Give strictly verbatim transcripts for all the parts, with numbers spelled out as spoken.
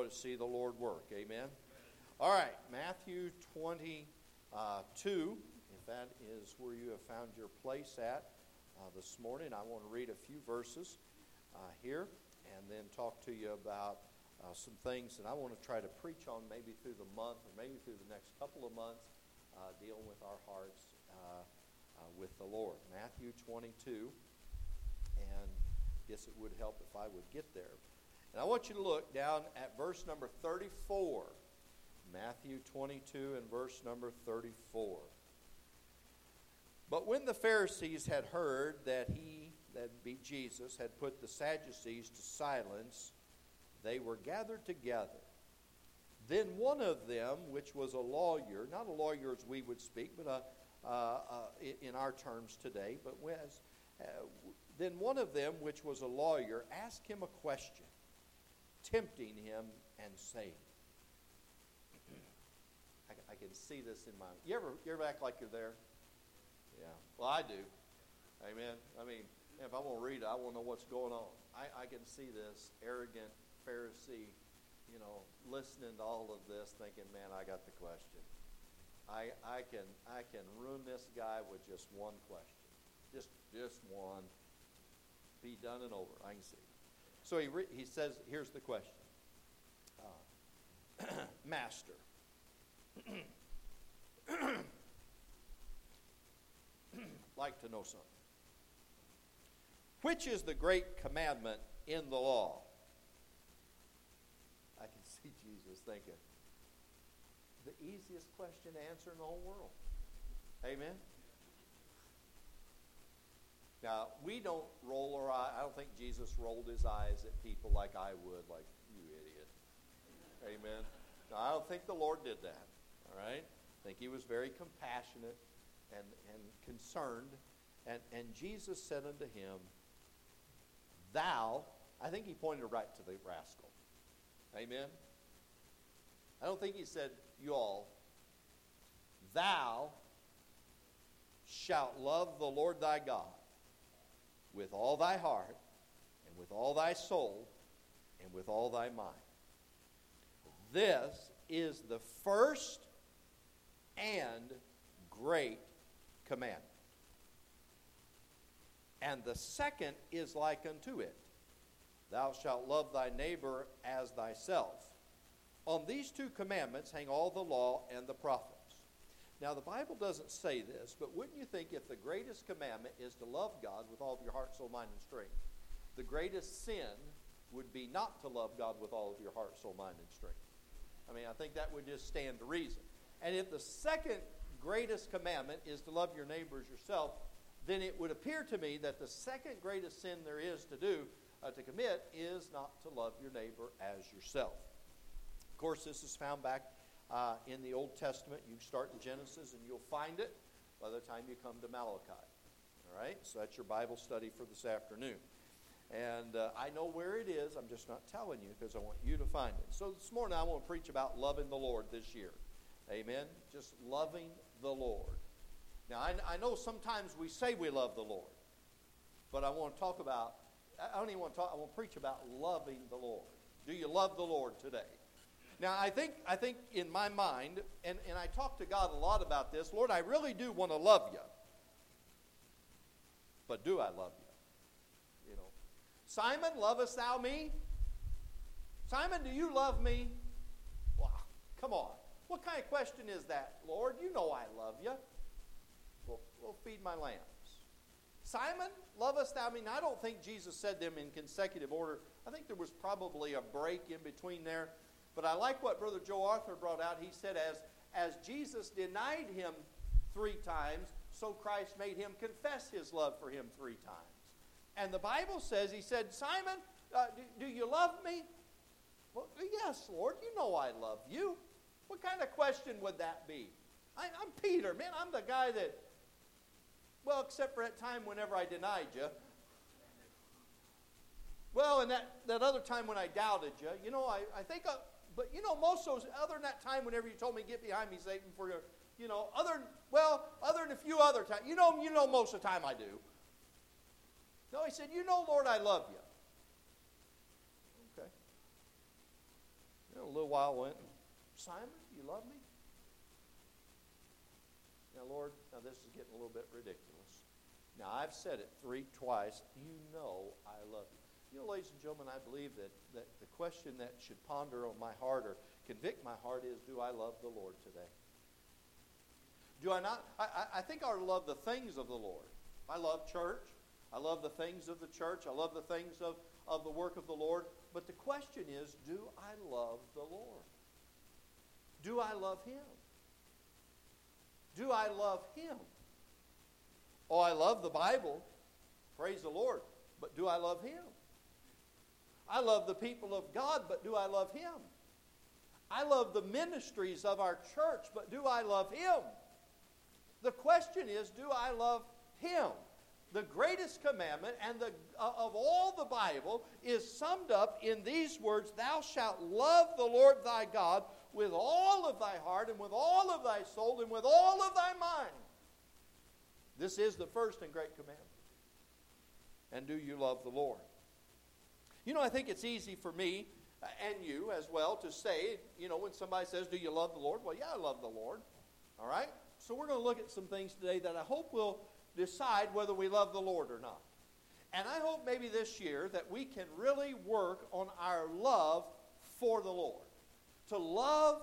to see the Lord work. Amen? All right, Matthew twenty-two, if that is where you have found your place at uh, this morning. I want to read a few verses uh, here and then talk to you about uh, some things that I want to try to preach on maybe through the month or maybe through the next couple of months, uh, dealing with our hearts uh, uh, with the Lord. Matthew twenty-two, and I guess it would help if I would get there. And I want you to look down at verse number thirty-four. Matthew twenty-two and verse number thirty-four. But when the Pharisees had heard that he, that be Jesus, had put the Sadducees to silence, they were gathered together. Then one of them, which was a lawyer, not a lawyer as we would speak, but a, uh, uh, in our terms today, but was, uh, then one of them, which was a lawyer, asked him a question, tempting him and saying, I, I can see this in my, you ever, you ever act like you're there? Yeah, well I do. Amen. I mean, if I want to read it, I want to know what's going on. I, I can see this arrogant Pharisee, you know, listening to all of this, thinking, man, I got the question. I, I can I can ruin this guy with just one question. Just, just one. Be done and over. I can see. So he, re- he says, here's the question. Uh, Master, like to know something. Which is the great commandment in the law? I can see Jesus thinking, the easiest question to answer in the whole world. Amen? Now, we don't roll our eyes. I don't think Jesus rolled his eyes at people like I would, like, you idiot. Amen? Now, I don't think the Lord did that. All right? I think he was very compassionate and, and concerned. And, and Jesus said unto him, thou, I think he pointed right to the rascal. Amen? I don't think he said, you all, thou shalt love the Lord thy God with all thy heart, and with all thy soul, and with all thy mind. This is the first and great commandment. And the second is like unto it. Thou shalt love thy neighbor as thyself. On these two commandments hang all the law and the prophets. Now, the Bible doesn't say this, but wouldn't you think if the greatest commandment is to love God with all of your heart, soul, mind, and strength, the greatest sin would be not to love God with all of your heart, soul, mind, and strength? I mean, I think that would just stand to reason. And if the second greatest commandment is to love your neighbor as yourself, then it would appear to me that the second greatest sin there is to do, uh, to commit, is not to love your neighbor as yourself. Of course, this is found back uh, in the Old Testament. You start in Genesis and you'll find it by the time you come to Malachi. All right? So that's your Bible study for this afternoon. And uh, I know where it is. I'm just not telling you because I want you to find it. So this morning I want to preach about loving the Lord this year. Amen? Just loving the Lord. Now, I, I know sometimes we say we love the Lord. But I want to talk about, I don't even want to talk, I want to preach about loving the Lord. Do you love the Lord today? Now, I think I think in my mind, and, and I talk to God a lot about this, Lord, I really do want to love you. But do I love you? You know, Simon, lovest thou me? Simon, do you love me? Wow, come on. What kind of question is that, Lord? You know I love you. Well, well feed my lambs. Simon, lovest thou me? Now, I don't think Jesus said them in consecutive order. I think there was probably a break in between there. But I like what Brother Joe Arthur brought out. He said, as, as Jesus denied him three times, so Christ made him confess his love for him three times. And the Bible says, he said, Simon, uh, do, do you love me? Well, yes, Lord, you know I love you. What kind of question would that be? I, I'm Peter, man, I'm the guy that, well, except for that time whenever I denied you. Well, and that, that other time when I doubted you, you know, I, I think... I, But, you know, most of those, other than that time whenever you told me, get behind me, Satan, for your, you know, other, well, other than a few other times, you know, you know most of the time I do. No, he said, you know, Lord, I love you. Okay. You know, little while went, Simon, you love me? Now, Lord, now this is getting a little bit ridiculous. Now, I've said it three, twice. You know I love you. You know, ladies and gentlemen, I believe that, that the question that should ponder on my heart or convict my heart is, do I love the Lord today? Do I not? I, I think I ought to love the things of the Lord. I love church. I love the things of the church. I love the things of, of the work of the Lord. But the question is, do I love the Lord? Do I love Him? Do I love Him? Oh, I love the Bible. Praise the Lord. But do I love Him? I love the people of God, but do I love Him? I love the ministries of our church, but do I love Him? The question is, do I love Him? The greatest commandment and the, uh, of all the Bible is summed up in these words, thou shalt love the Lord thy God with all of thy heart and with all of thy soul and with all of thy mind. This is the first and great commandment. And do you love the Lord? You know, I think it's easy for me and you as well to say, you know, when somebody says, do you love the Lord? Well, yeah, I love the Lord. All right? So we're going to look at some things today that I hope will decide whether we love the Lord or not. And I hope maybe this year that we can really work on our love for the Lord. To love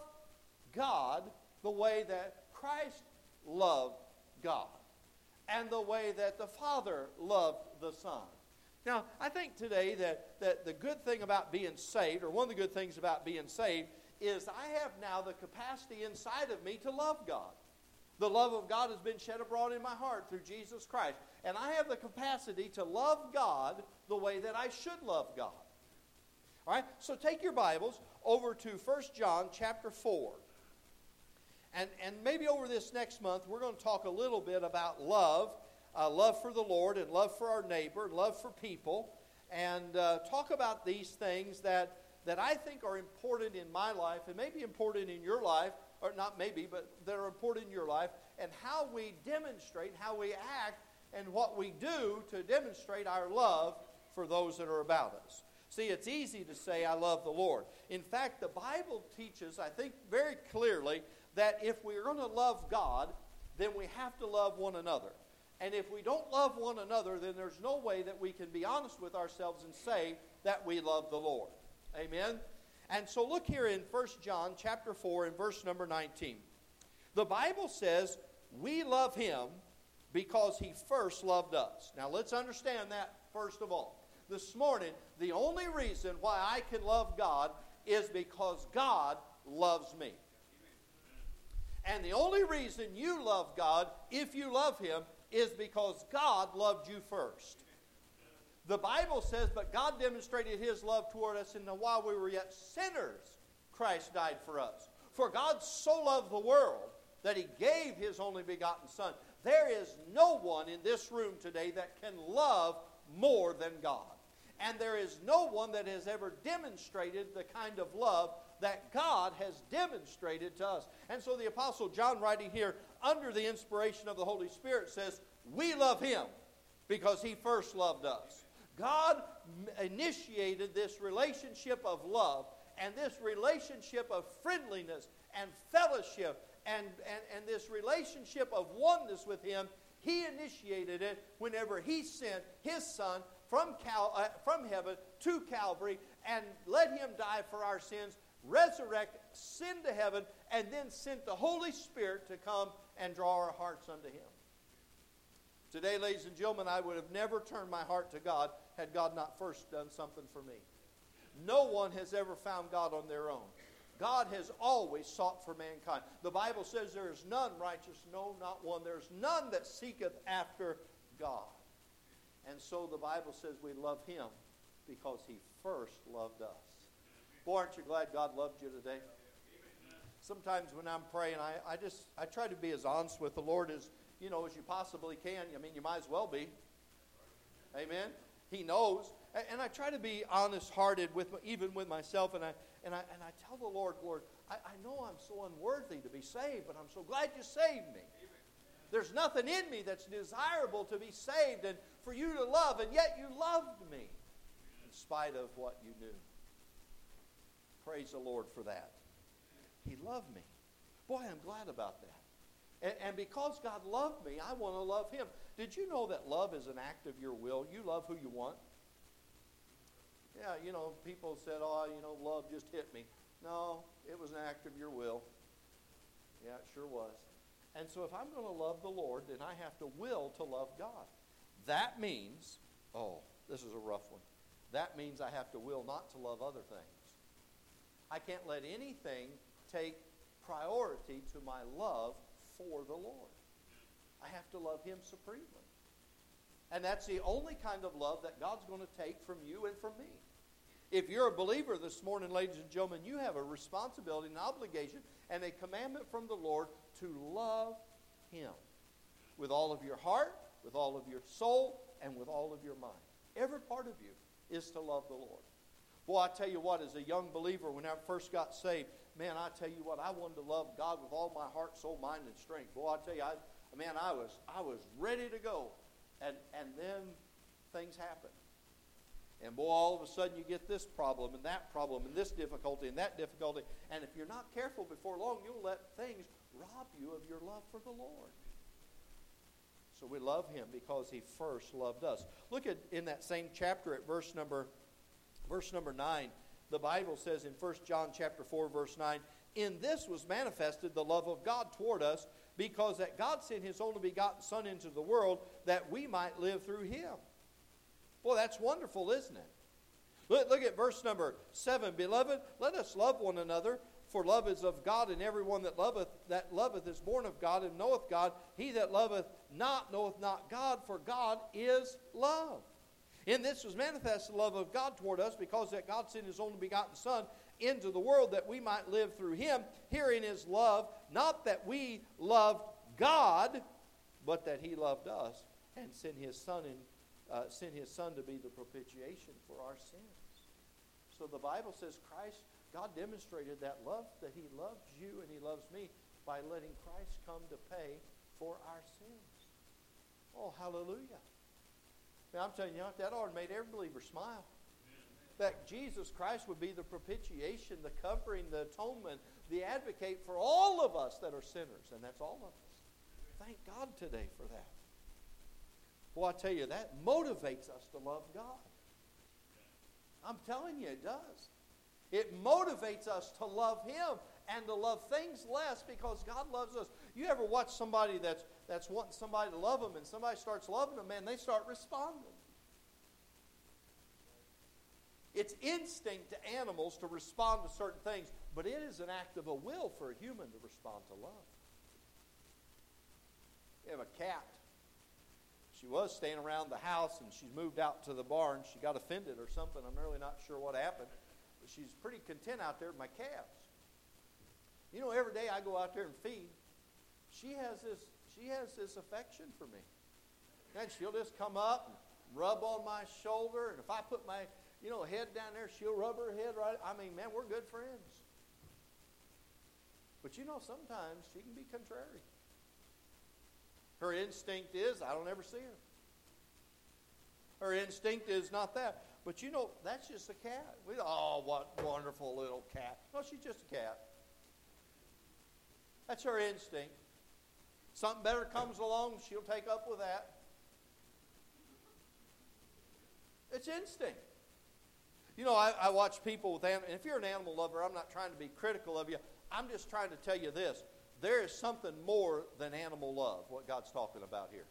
God the way that Christ loved God. And the way that the Father loved the Son. Now, I think today that, that the good thing about being saved, or one of the good things about being saved, is I have now the capacity inside of me to love God. The love of God has been shed abroad in my heart through Jesus Christ. And I have the capacity to love God the way that I should love God. All right? So take your Bibles over to First John chapter four. And, and maybe over this next month, we're going to talk a little bit about love. Uh, love for the Lord and love for our neighbor, love for people. And uh, talk about these things that, that I think are important in my life and maybe important in your life. Or not maybe, but that are important in your life, and how we demonstrate, how we act, and what we do to demonstrate our love for those that are about us. See, it's easy to say, I love the Lord. In fact, the Bible teaches, I think very clearly, that if we're going to love God, then we have to love one another. And if we don't love one another, then there's no way that we can be honest with ourselves and say that we love the Lord. Amen? And so look here in First John chapter four and verse number nineteen. The Bible says, we love Him because He first loved us. Now let's understand that first of all. This morning, the only reason why I can love God is because God loves me. And the only reason you love God, if you love Him, is because God loved you first. The Bible says, but God demonstrated His love toward us in that while we were yet sinners, Christ died for us. For God so loved the world that He gave His only begotten Son. There is no one in this room today that can love more than God. And there is no one that has ever demonstrated the kind of love that God has demonstrated to us. And so the Apostle John, writing here under the inspiration of the Holy Spirit, says, we love Him because He first loved us. God initiated this relationship of love and this relationship of friendliness and fellowship and, and, and this relationship of oneness with Him. He initiated it whenever He sent His Son from, Cal, uh, from heaven to Calvary and let Him die for our sins, resurrect, send to heaven, and then sent the Holy Spirit to come and draw our hearts unto Him. Today, ladies and gentlemen, I would have never turned my heart to God had God not first done something for me. No one has ever found God on their own. God has always sought for mankind. The Bible says there is none righteous, no, not one. There is none that seeketh after God. And so the Bible says we love Him because He first loved us. Boy, aren't you glad God loved you today? Sometimes when I'm praying, I, I just I try to be as honest with the Lord as you know as you possibly can. I mean, you might as well be. Amen. He knows, and I try to be honest-hearted with even with myself. And I and I and I tell the Lord, Lord, I, I know I'm so unworthy to be saved, but I'm so glad You saved me. There's nothing in me that's desirable to be saved and for You to love, and yet You loved me in spite of what You knew. Praise the Lord for that. He loved me. Boy, I'm glad about that. And, and because God loved me, I want to love Him. Did you know that love is an act of your will? You love who you want. Yeah, you know, people said, oh, you know, love just hit me. No, it was an act of your will. Yeah, it sure was. And so if I'm going to love the Lord, then I have to will to love God. That means, oh, this is a rough one. That means I have to will not to love other things. I can't let anything take priority to my love for the Lord. I have to love Him supremely. And that's the only kind of love that God's going to take from you and from me. If you're a believer this morning, ladies and gentlemen, you have a responsibility, an obligation, and a commandment from the Lord to love Him with all of your heart, with all of your soul, and with all of your mind. Every part of you is to love the Lord. Boy, I tell you what, as a young believer, when I first got saved, man, I tell you what, I wanted to love God with all my heart, soul, mind, and strength. Boy, I tell you, I, man, I was I was ready to go. And, and then things happen. And boy, all of a sudden you get this problem and that problem and this difficulty and that difficulty. And if you're not careful, before long you'll let things rob you of your love for the Lord. So we love Him because He first loved us. Look at in that same chapter at verse number verse number nine. The Bible says in First John chapter four, verse nine, in this was manifested the love of God toward us, because that God sent His only begotten Son into the world that we might live through Him. Well, that's wonderful, isn't it? Look, look at verse number seven. Beloved, let us love one another, for love is of God, and everyone that loveth that loveth is born of God and knoweth God. He that loveth not knoweth not God, for God is love. In this was manifest the love of God toward us, because that God sent His only begotten Son into the world that we might live through Him. Herein is love, not that we loved God, but that He loved us and sent His Son in, uh, sent His Son to be the propitiation for our sins. So the Bible says Christ, God demonstrated that love, that He loves you and He loves me by letting Christ come to pay for our sins. Oh, hallelujah. Now, I'm telling you, that ought to make every believer smile. That Jesus Christ would be the propitiation, the covering, the atonement, the advocate for all of us that are sinners. And that's all of us. Thank God today for that. Well, I tell you, that motivates us to love God. I'm telling you, it does. It motivates us to love Him and to love things less because God loves us. You ever watch somebody that's, that's wanting somebody to love them and somebody starts loving them, man, they start responding. It's instinct to animals to respond to certain things, but it is an act of a will for a human to respond to love. We have a cat. She was staying around the house, and she's moved out to the barn. She got offended or something. I'm really not sure what happened. But she's pretty content out there with my calves. You know, every day I go out there and feed. She has this, she has this affection for me. And she'll just come up and rub on my shoulder, and if I put my you know, head down there, she'll rub her head right. I mean, man, we're good friends. But you know, sometimes she can be contrary. Her instinct is, I don't ever see her. Her instinct is not that. But you know, that's just a cat. We, oh, what wonderful little cat. No, she's just a cat. That's her instinct. Something better comes along, she'll take up with that. It's instinct. You know, I, I watch people with animals, and if you're an animal lover, I'm not trying to be critical of you. I'm just trying to tell you this. There is something more than animal love, what God's talking about here.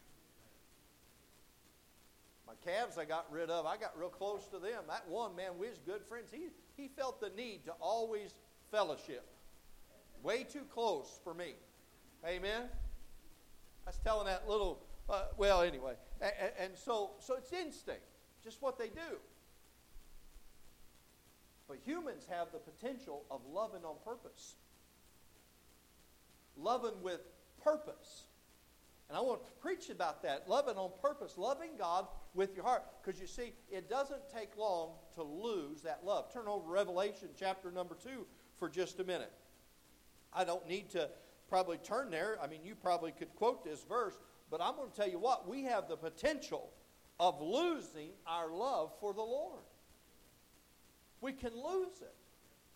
My calves I got rid of, I got real close to them. That one, man, we was good friends. He, he felt the need to always fellowship. Way too close for me. Amen? I was telling that little, uh, well, anyway. And, and so, so it's instinct, just what they do. But humans have the potential of loving on purpose. Loving with purpose. And I want to preach about that. Loving on purpose. Loving God with your heart. Because you see, it doesn't take long to lose that love. Turn over to Revelation chapter number two for just a minute. I don't need to probably turn there. I mean, you probably could quote this verse. But I'm going to tell you what. We have the potential of losing our love for the Lord. We can lose it.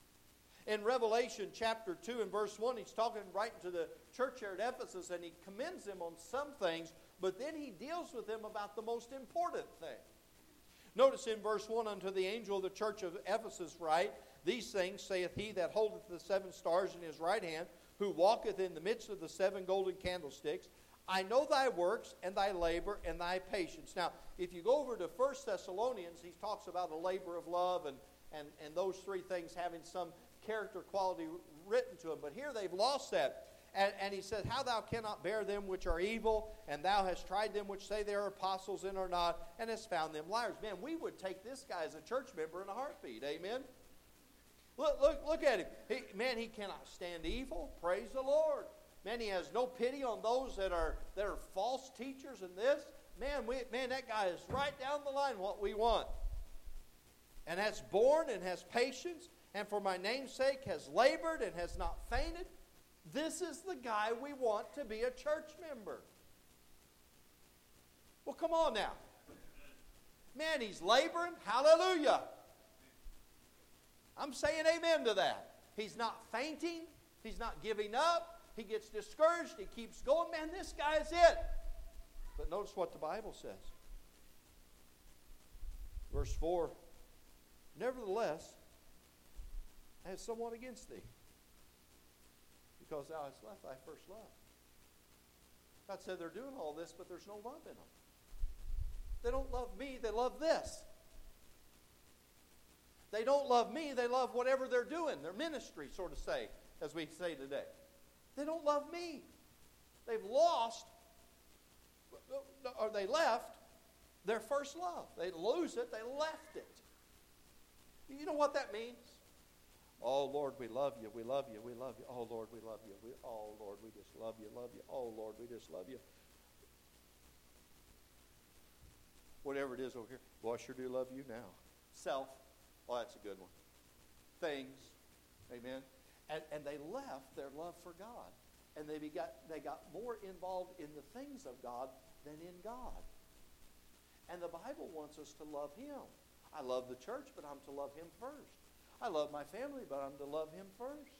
In Revelation chapter two and verse one, he's talking right to the church here at Ephesus, and he commends them on some things, but then he deals with them about the most important thing. Notice in verse one, unto the angel of the church of Ephesus write, These things saith he that holdeth the seven stars in his right hand, who walketh in the midst of the seven golden candlesticks. I know thy works, and thy labor, and thy patience. Now, if you go over to First Thessalonians, he talks about a labor of love, and, and, and those three things having some character quality written to them. But here they've lost that. And, and he says, How thou cannot bear them which are evil, and thou hast tried them which say they are apostles and are not, and hast found them liars. Man, we would take this guy as a church member in a heartbeat. Amen? Look, look, look at him. He, man, he cannot stand evil. Praise the Lord. Man, he has no pity on those that are that are false teachers in this. Man, we, man, that guy is right down the line what we want. And has borne and has patience, and for my name's sake has labored and has not fainted. This is the guy we want to be a church member. Well, come on now. Man, he's laboring. Hallelujah. I'm saying amen to that. He's not fainting. He's not giving up. He gets discouraged. He keeps going. Man, this guy's it. But notice what the Bible says. Verse four. Nevertheless, I have somewhat against thee, because thou hast left thy first love. God said they're doing all this, but there's no love in them. They don't love me, they love this. They don't love me, they love whatever they're doing, their ministry, sort of say, as we say today. They don't love me. They've lost, or they left their first love. They lose it, they left it. You know what that means? Oh, Lord, we love you, we love you, we love you. Oh, Lord, we love you. We, oh, Lord, we just love you, love you. Oh, Lord, we just love you. Whatever it is over here. Well, I sure do love you now. Self. Oh, that's a good one. Things. Amen. And, and they left their love for God. And they got, they got more involved in the things of God than in God. And the Bible wants us to love Him. I love the church, but I'm to love Him first. I love my family, but I'm to love Him first.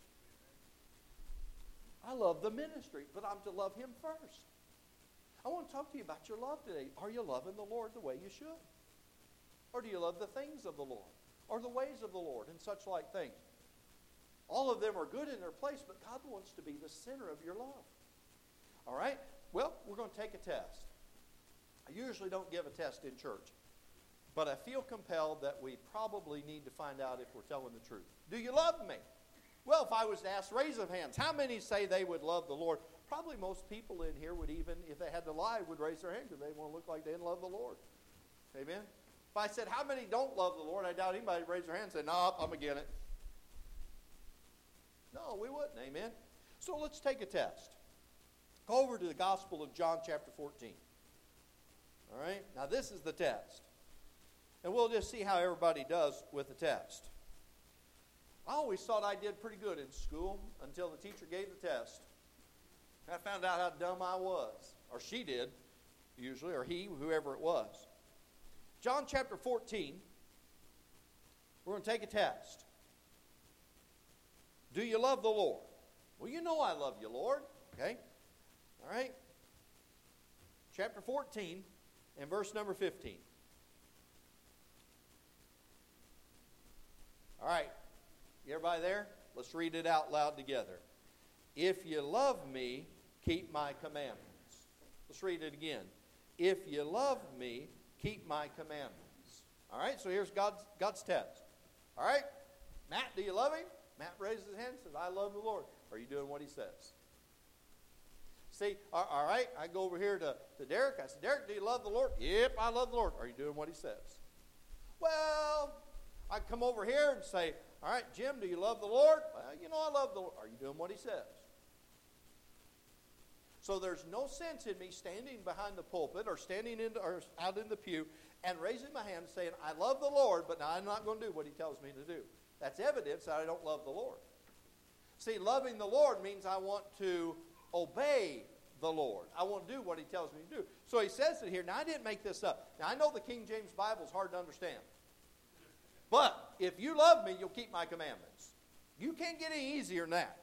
I love the ministry, but I'm to love Him first. I want to talk to you about your love today. Are you loving the Lord the way you should? Or do you love the things of the Lord? Or the ways of the Lord and such like things? All of them are good in their place, but God wants to be the center of your love. All right? Well, we're going to take a test. I usually don't give a test in church. But I feel compelled that we probably need to find out if we're telling the truth. Do you love me? Well, if I was to ask, raise of hands, how many say they would love the Lord? Probably most people in here would even, if they had to lie, would raise their hand because they want to look like they didn't love the Lord. Amen? If I said, how many don't love the Lord? I doubt anybody would raise their hand and say, no, I'm against it. No, we wouldn't. Amen? So let's take a test. Go over to the Gospel of John chapter fourteen. All right? Now this is the test. And we'll just see how everybody does with the test. I always thought I did pretty good in school until the teacher gave the test. I found out how dumb I was. Or she did, usually, or he, whoever it was. John chapter fourteen, we're going to take a test. Do you love the Lord? Well, you know I love you, Lord. Okay? All right? Chapter fourteen and verse number fifteen. All right, everybody there? Let's read it out loud together. If you love me, keep my commandments. Let's read it again. If you love me, keep my commandments. All right, so here's God's, God's test. All right, Matt, do you love him? Matt raises his hand and says, I love the Lord. Are you doing what he says? See, all right, I go over here to, to Derek. I said, Derek, do you love the Lord? Yep, I love the Lord. Are you doing what he says? Well, I come over here and say, all right, Jim, do you love the Lord? Well, you know I love the Lord. Are you doing what he says? So there's no sense in me standing behind the pulpit or standing in, or out in the pew and raising my hand and saying, I love the Lord, but now I'm not going to do what he tells me to do. That's evidence that I don't love the Lord. See, loving the Lord means I want to obey the Lord. I want to do what he tells me to do. So he says it here. Now, I didn't make this up. Now, I know the King James Bible is hard to understand. But if you love me, you'll keep my commandments. You can't get any easier than that.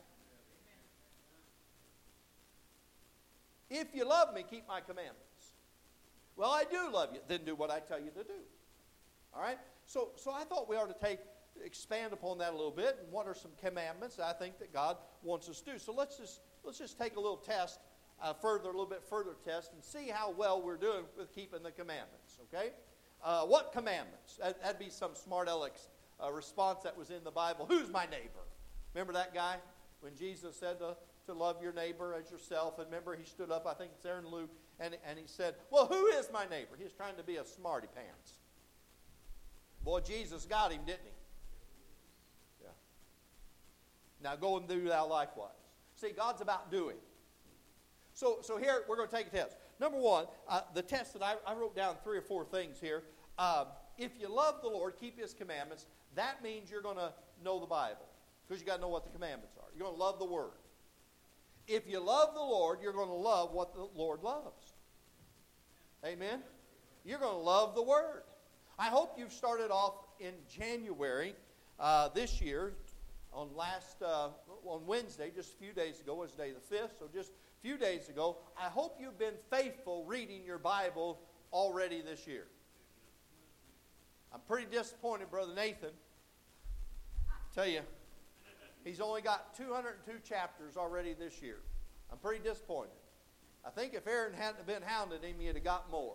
If you love me, keep my commandments. Well, I do love you. Then do what I tell you to do. All right? So, so I thought we ought to take, expand upon that a little bit. And what are some commandments that I think that God wants us to do? So let's just let's just take a little test, uh, further, a little bit further test, and see how well we're doing with keeping the commandments. Okay? Uh, what commandments? That, that'd be some smart Alex uh, response that was in the Bible. Who's my neighbor? Remember that guy when Jesus said to, to love your neighbor as yourself? And remember, he stood up. I think it's there in Luke. And, and he said, well, who is my neighbor? He was trying to be a smarty pants. Boy, Jesus got him, didn't he? Yeah. Now go and do thou likewise. See, God's about doing. So, so here, we're going to take a test. Number one, uh, the test that I, I wrote down three or four things here. Uh, if you love the Lord, keep His commandments, that means you're going to know the Bible. Because you got to know what the commandments are. You're going to love the Word. If you love the Lord, you're going to love what the Lord loves. Amen? You're going to love the Word. I hope you've started off in January uh, this year, on last uh, on Wednesday, just a few days ago, Wednesday the fifth, so just a few days ago. I hope you've been faithful reading your Bible already this year. I'm pretty disappointed, Brother Nathan. Tell you, he's only got two hundred two chapters already this year. I'm pretty disappointed. I think if Aaron hadn't been hounding him, he'd have got more.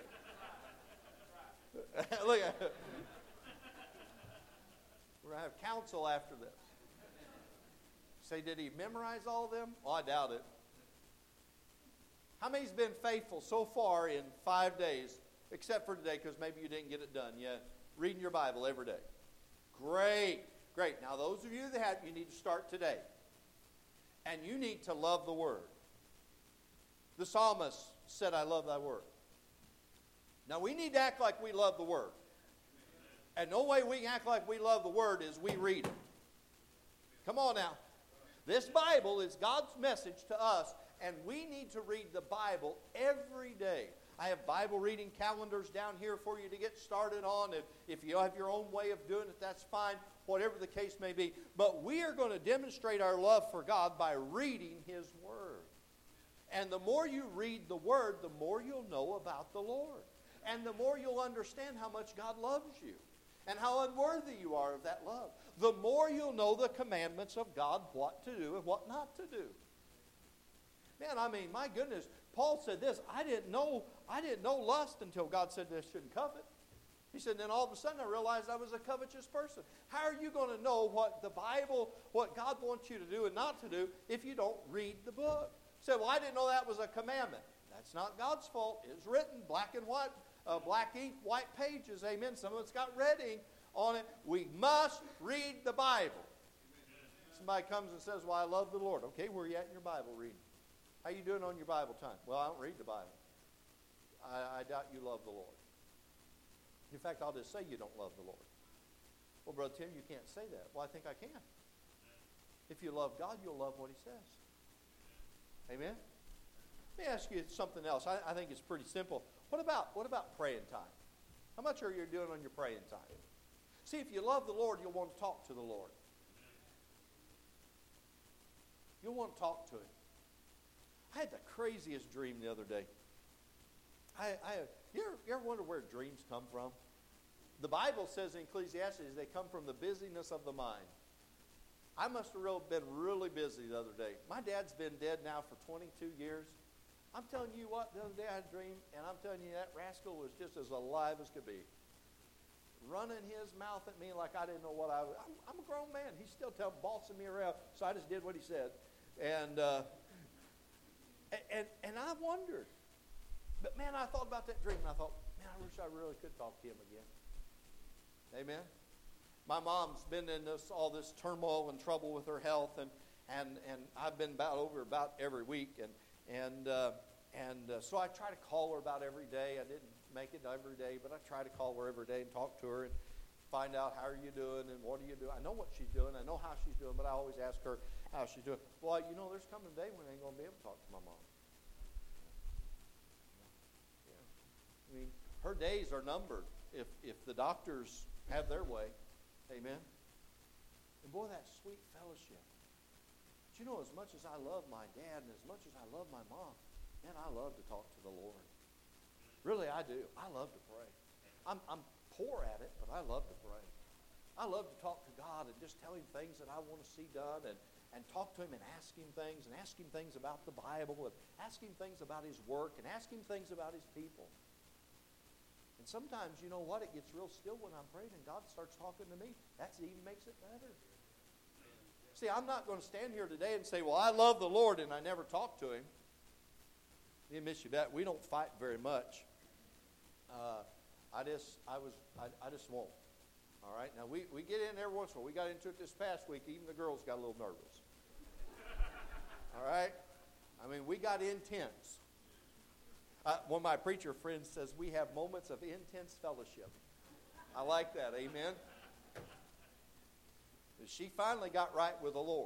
Look at it. We're going to have counsel after this. Say, did he memorize all of them? Well, I doubt it. How many's been faithful so far in five days, except for today, because maybe you didn't get it done yet, reading your Bible every day? Great. Great. Now, those of you that have, you need to start today. And you need to love the Word. The psalmist said, I love thy Word. Now, we need to act like we love the Word. And no way we can act like we love the Word is we read it. Come on now. This Bible is God's message to us, and we need to read the Bible every day. I have Bible reading calendars down here for you to get started on. If, if you have your own way of doing it, that's fine, whatever the case may be. But we are going to demonstrate our love for God by reading His Word. And the more you read the Word, the more you'll know about the Lord. And the more you'll understand how much God loves you and how unworthy you are of that love. The more you'll know the commandments of God, what to do and what not to do. Man, I mean, my goodness, Paul said this, I didn't know, I didn't know lust until God said this shouldn't covet. He said, then all of a sudden I realized I was a covetous person. How are you going to know what the Bible, what God wants you to do and not to do if you don't read the book? He said, well, I didn't know that was a commandment. That's not God's fault. It's written black and white, uh, black ink, white pages. Amen. Some of it's got red ink on it. We must read the Bible. Somebody comes and says, well, I love the Lord. Okay, where are you at in your Bible reading? How you doing on your Bible time? Well, I don't read the Bible. I, I doubt you love the Lord. In fact, I'll just say you don't love the Lord. Well, Brother Tim, you can't say that. Well, I think I can. If you love God, you'll love what He says. Amen? Let me ask you something else. I, I think it's pretty simple. What about, what about praying time? How much are you doing on your praying time? See, if you love the Lord, you'll want to talk to the Lord. You'll want to talk to Him. I had the craziest dream the other day. I, I, you, ever, you ever wonder where dreams come from? The Bible says in Ecclesiastes they come from the busyness of the mind. I must have real, been really busy the other day. My dad's been dead now for twenty-two years. I'm telling you what, the other day I had a dream, and I'm telling you that rascal was just as alive as could be. Running his mouth at me like I didn't know what I was. I'm, I'm a grown man. He's still telling, bossing me around, so I just did what he said. And, uh, and, and I wondered. But man, I thought about that dream, and I thought, man, I wish I really could talk to him again. Amen? My mom's been in this all this turmoil and trouble with her health, and and, and I've been about over about every week, and and uh, and uh, so I try to call her about every day. I didn't make it every day, but I try to call her every day and talk to her and find out how are you doing and what are you doing. I know what she's doing. I know how she's doing, but I always ask her how she's doing. Well, you know, there's coming a day when I ain't going to be able to talk to my mom. Yeah. I mean, her days are numbered if if the doctors have their way. Amen. And boy, that sweet fellowship. But you know, as much as I love my dad and as much as I love my mom, man, I love to talk to the Lord. Really, I do. I love to pray. I'm, I'm poor at it, but I love to pray. I love to talk to God and just tell Him things that I want to see done, and, and talk to Him and ask Him things, and ask Him things about the Bible, and ask Him things about His work, and ask Him things about His people. And sometimes, you know what, it gets real still when I'm praying and God starts talking to me. That even makes it better. See, I'm not going to stand here today and say, well, I love the Lord and I never talk to Him. Me and Miss Yvette, we don't fight very much. Uh, I just, I was, I, I just won't. All right? Now, we, we get in every once in a while. We got into it this past week. Even the girls got a little nervous. All right? I mean, we got intense. Uh, one of my preacher friends says we have moments of intense fellowship. I like that. Amen? She finally got right with the Lord.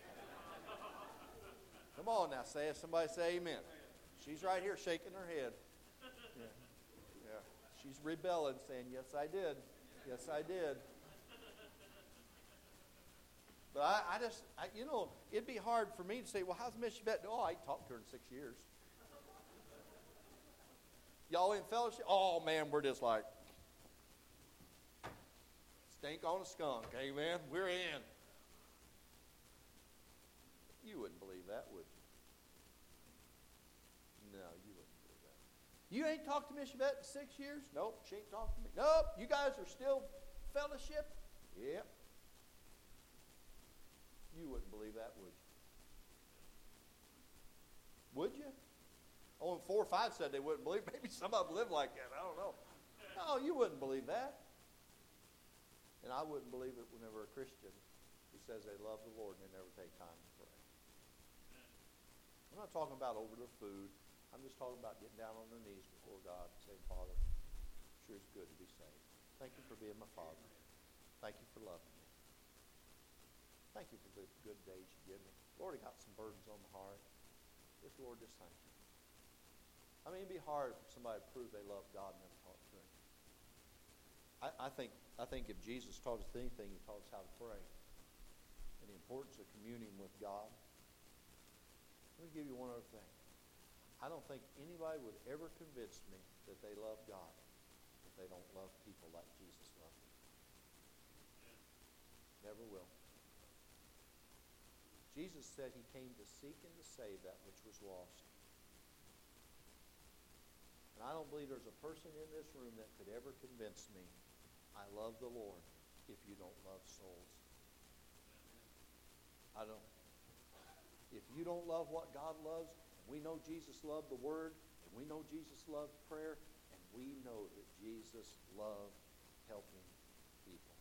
Come on now, say it. Somebody say amen. She's right here shaking her head. Yeah. Yeah. She's rebelling, saying, yes, I did. Yes, I did. But I, I just, I, you know, it'd be hard for me to say, well, how's Miss Yvette? Oh, I ain't talked to her in six years. Y'all in fellowship? Oh, man, we're just like, stink on a skunk, amen? We're in. You wouldn't believe that, would you? No, you wouldn't believe that. You ain't talked to Miss Yvette in six years? Nope, she ain't talked to me. Nope, you guys are still fellowship? Yep. You wouldn't believe that, would you? Would you? Only four or five said they wouldn't believe. Maybe some of them live like that. I don't know. No, you wouldn't believe that. And I wouldn't believe it whenever a Christian who says they love the Lord and they never take time to pray. I'm not talking about over their food. I'm just talking about getting down on their knees before God and saying, Father, sure it's good to be saved. Thank you for being my Father. Thank you for loving me. Thank you for the good days you give me. Lord, I got some burdens on my heart. Just, Lord, just thank you. I mean, it'd be hard for somebody to prove they love God and never talk to Him. I, I think I think if Jesus taught us anything, He taught us how to pray and the importance of communing with God. Let me give you one other thing. I don't think anybody would ever convince me that they love God if they don't love people like Jesus loved them. Never will. Jesus said He came to seek and to save that which was lost. And I don't believe there's a person in this room that could ever convince me I love the Lord if you don't love souls. I don't. If you don't love what God loves, and we know Jesus loved the Word, and we know Jesus loved prayer, and we know that Jesus loved helping people.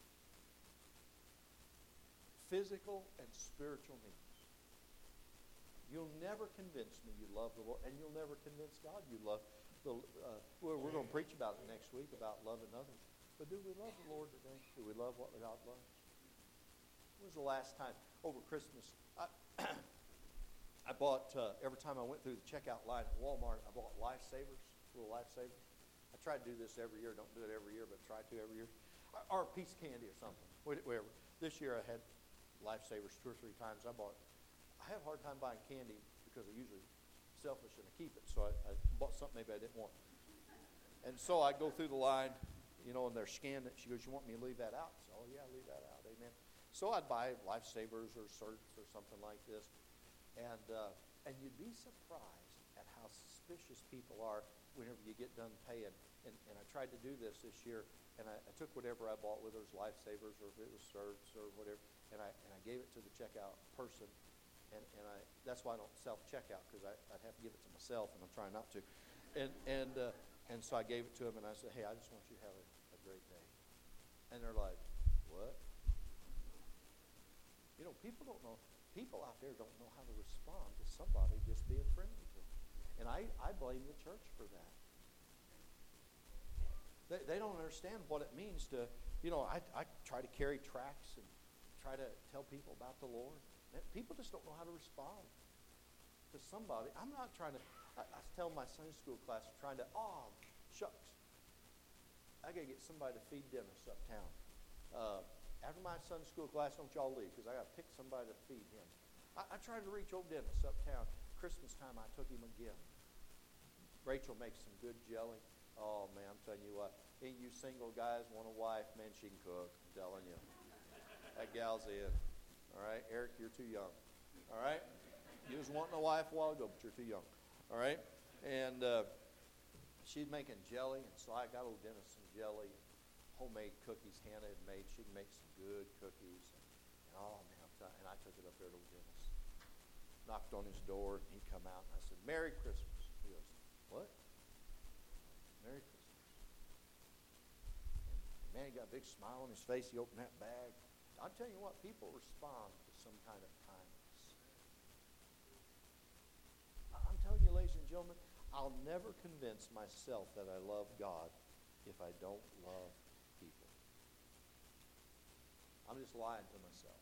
Physical and spiritual needs. You'll never convince me you love the Lord, and you'll never convince God you love the uh, we're, we're going to preach about it next week, about loving others. But do we love the Lord today? Do we love what God loves? When was the last time? Over Christmas, I, I bought, uh, every time I went through the checkout line at Walmart, I bought Lifesavers, little Lifesavers. I try to do this every year. Don't do it every year, but try to every year. Or, or a piece of candy or something, whatever. This year I had Lifesavers two or three times. I bought, I have a hard time buying candy because I usually selfish and I keep it. So I, I bought something maybe I didn't want. And so I go through the line, you know, and they're scanning it. She goes, you want me to leave that out? I said, oh, yeah, leave that out. Amen. So I'd buy Lifesavers or Certs or something like this. And uh, and you'd be surprised at how suspicious people are whenever you get done paying. And, and I tried to do this this year, and I, I took whatever I bought, whether it was Lifesavers or if it was Certs or whatever, and I and I gave it to the checkout person. And, and I that's why I don't self-checkout, because I'd have to give it to myself, and I'm trying not to. And and uh, and so I gave it to him, and I said, hey, I just want you to have a, a great day. And they're like, what? You know, people don't know. People out there don't know how to respond to somebody just being friendly to them. And I, I blame the church for that. They, they don't understand what it means to, you know, I, I try to carry tracts and try to tell people about the Lord. And people just don't know how to respond to somebody. I'm not trying to, I, I tell my Sunday school class, I'm trying to, oh, shucks. I got to get somebody to feed Dennis uptown. Uh, after my son's school class, don't y'all leave, because I got to pick somebody to feed him. I, I tried to reach old Dennis uptown. Christmas time, I took him a gift. Rachel makes some good jelly. Oh, man, I'm telling you what. Any of you single guys want a wife, man, she can cook. I'm telling you. That gal's in. All right? Eric, you're too young. All right? You was wanting a wife a while ago, but you're too young. All right? And uh, she's making jelly, and so I got old Dennis some jelly. Homemade cookies Hannah had made. She can make some good cookies. And, oh, man, I'm telling you, and I took it up there to old Dennis. Knocked on his door, and he come out, and I said, Merry Christmas. He goes, what? Merry Christmas. And, man, he got a big smile on his face. He opened that bag. I'll tell you what, people respond to some kind of kindness. I'm telling you, ladies and gentlemen, I'll never convince myself that I love God if I don't love people. I'm just lying to myself.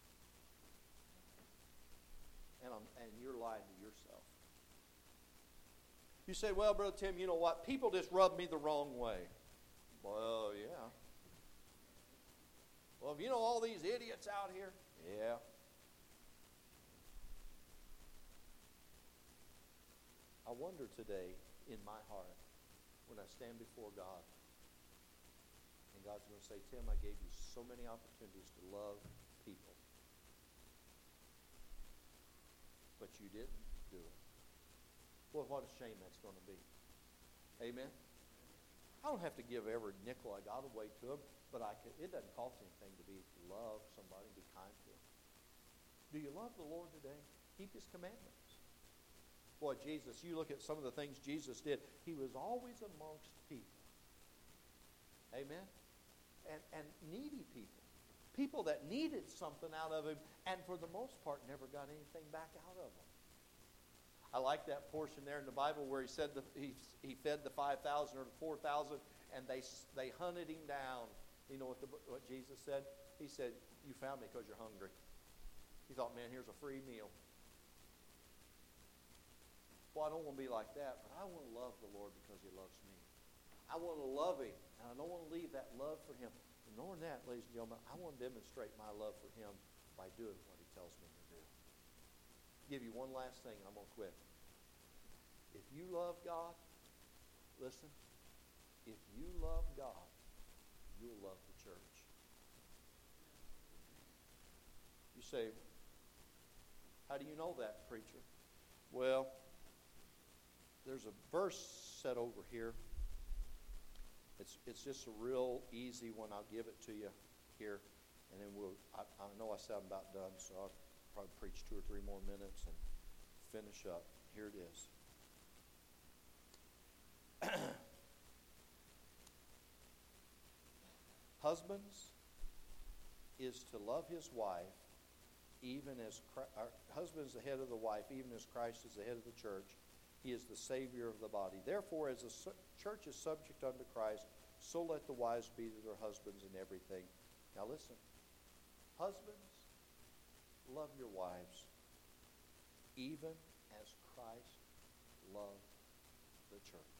And, I'm, and you're lying to yourself. You say, well, Brother Tim, you know what? People just rub me the wrong way. Well, yeah. Well, you know all these idiots out here? Yeah. I wonder today in my heart when I stand before God, and God's going to say, Tim, I gave you so many opportunities to love people, but you didn't do it. Boy, what a shame that's going to be. Amen? I don't have to give every nickel I got away to them, but I can, it doesn't cost anything to be to love somebody, be kind to them. Do you love the Lord today? Keep His commandments. Boy, Jesus, you look at some of the things Jesus did. He was always amongst people. Amen? And, and needy people. People that needed something out of Him, and for the most part never got anything back out of them. I like that portion there in the Bible where he said the, he, he fed the five thousand or the four thousand, and they they hunted him down. You know what, the, what Jesus said? He said, you found me because you're hungry. He thought, man, here's a free meal. Well, I don't want to be like that, but I want to love the Lord because He loves me. I want to love Him, and I don't want to leave that love for Him. And knowing that, ladies and gentlemen, I want to demonstrate my love for Him by doing what He tells me to do. Give you one last thing, and I'm going to quit. If you love God, listen, if you love God, you'll love the church. You say, how do you know that, preacher? Well, there's a verse set over here. It's it's just a real easy one. I'll give it to you here, and then we'll. I, I know I said I'm about done, so I'll probably preach two or three more minutes and finish up. Here it is. Husbands is to love his wife, even as Christ, our husband is the head of the wife, even as Christ is the head of the church. He is the Savior of the body. Therefore, as the su- church is subject unto Christ, so let the wives be to their husbands in everything. Now listen, husbands, love your wives, even as Christ loved the church.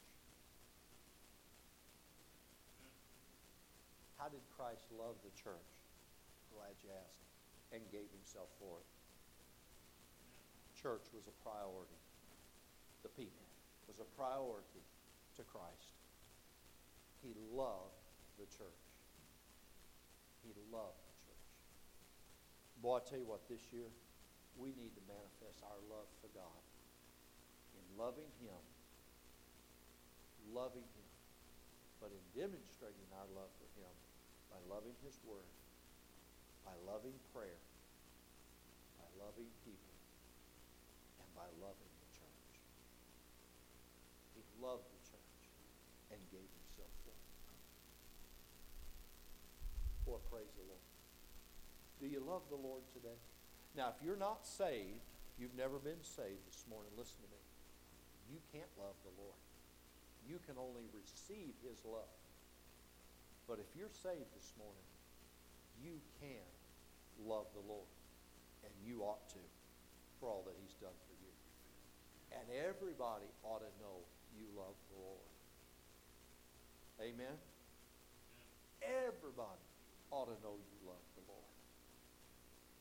How did Christ love the church? Glad you asked. And gave Himself for it. Church was a priority. The people was a priority to Christ. He loved the church. He loved the church. Boy, I tell you what, this year, we need to manifest our love for God in loving Him, loving Him, but in demonstrating our love for Him by loving His Word, by loving prayer, by loving people, and by loving the church. He loved the church and gave Himself for it. Boy, praise the Lord. Do you love the Lord today? Now, if you're not saved, if you've never been saved this morning, listen to me. You can't love the Lord. You can only receive His love. But if you're saved this morning, you can love the Lord. And you ought to, for all that He's done for you. And everybody ought to know you love the Lord. Amen? Everybody ought to know you love the Lord.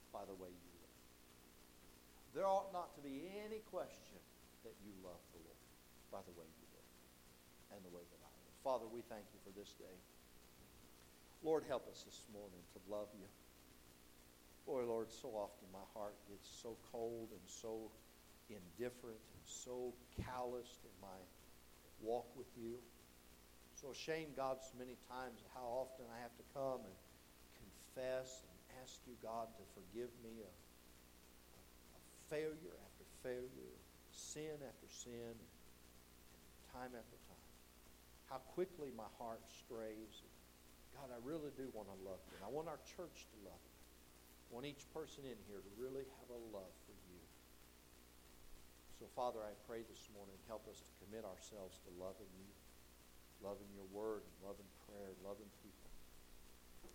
by the way you live. There ought not to be any question that you love the Lord by the way you live and the way that I live. Father, we thank you for this day. Lord, help us this morning to love you. Boy, Lord, so often my heart gets so cold and so indifferent and so calloused in my walk with you. So ashamed, God, so many times how often I have to come and confess and ask you, God, to forgive me of, of failure after failure, sin after sin, time after time. How quickly my heart strays. God, I really do want to love you. And I want our church to love you. I want each person in here to really have a love for you. So, Father, I pray this morning, help us to commit ourselves to loving you, loving your word, and loving prayer, and loving people.